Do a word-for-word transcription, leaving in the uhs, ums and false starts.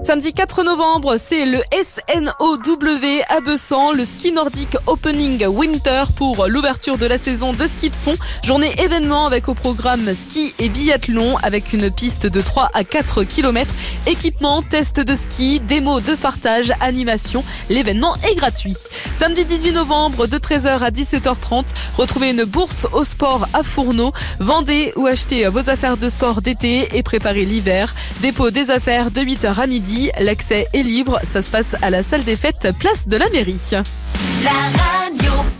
Samedi quatre novembre, c'est le S N O W à Bessan, le ski nordique Opening Winter pour l'ouverture de la saison de ski de fond. Journée événement avec au programme ski et biathlon avec une piste de trois à quatre kilomètres. Équipement, test de ski, démo de fartage, animation. L'événement est gratuit. Samedi dix-huit novembre, de treize heures à dix-sept heures trente, retrouvez une bourse au sport à Fourneau. Vendez ou achetez vos affaires de sport d'été et préparez l'hiver. Dépôt des affaires de huit heures à midi. L'accès est libre. Ça se passe à la salle des fêtes, place de la mairie. La radio.